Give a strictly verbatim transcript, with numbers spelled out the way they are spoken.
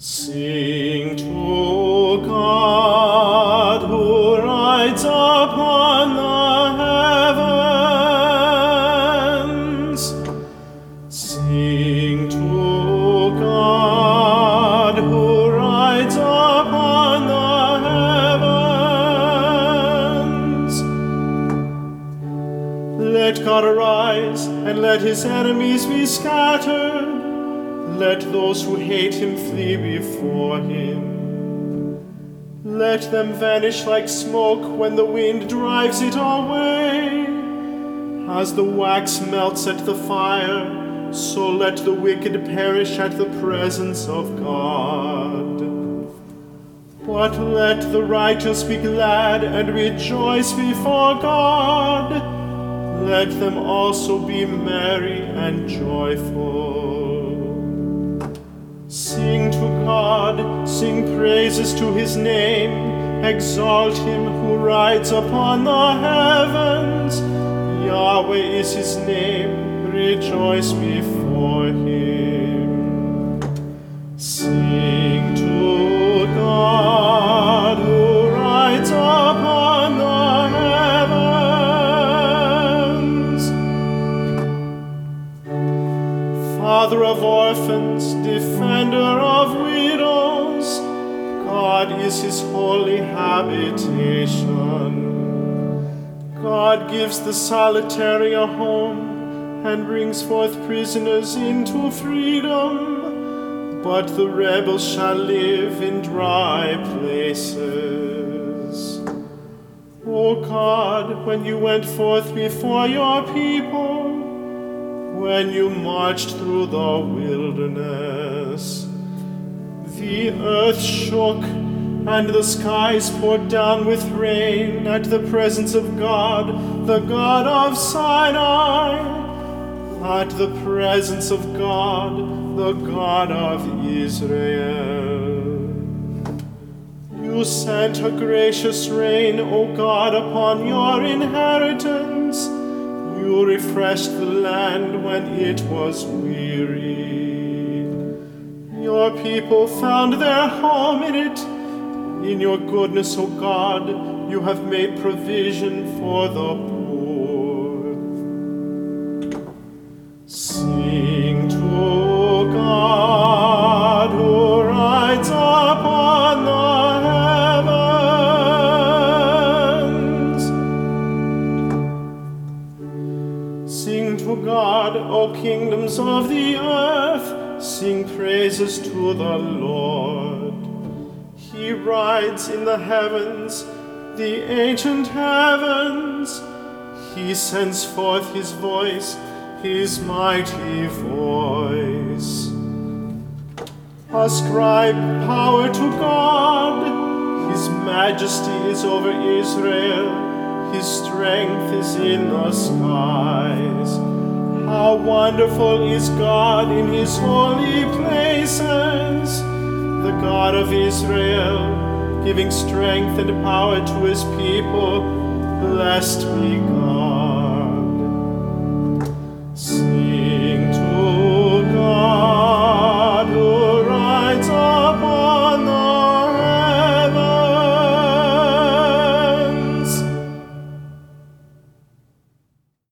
Sing to God who rides upon the heavens. Sing to God who rides upon the heavens. Let God arise and let his enemies be scattered. Let those who hate him flee before him. Let them vanish like smoke when the wind drives it away. As the wax melts at the fire, so let the wicked perish at the presence of God. But let the righteous be glad and rejoice before God. Let them also be merry and joyful. Sing to God, sing praises to his name, exalt him who rides upon the heavens. Yahweh is his name, rejoice before him. Sing to God who rides upon the heavens. Father of orphans, defender of widows, God is his holy habitation. God gives the solitary a home and brings forth prisoners into freedom, but the rebels shall live in dry places. O God, when you went forth before your people, when you marched through the wilderness, the earth shook and the skies poured down with rain at the presence of God, the God of Sinai, at the presence of God, the God of Israel. You sent a gracious rain, O God, upon your inheritance. You refreshed the land when it was weary. Your people found their home in it. In your goodness, O God, you have made provision for the poor. Sing to God who rides upon the heavens. Sing to God, O kingdoms of the earth, sing praises to the Lord. He rides in the heavens, the ancient heavens. He sends forth his voice, his mighty voice. Ascribe power to God. His majesty is over Israel. His strength is in the skies. How wonderful is God in his holy places, the God of Israel, giving strength and power to his people. Blessed be God.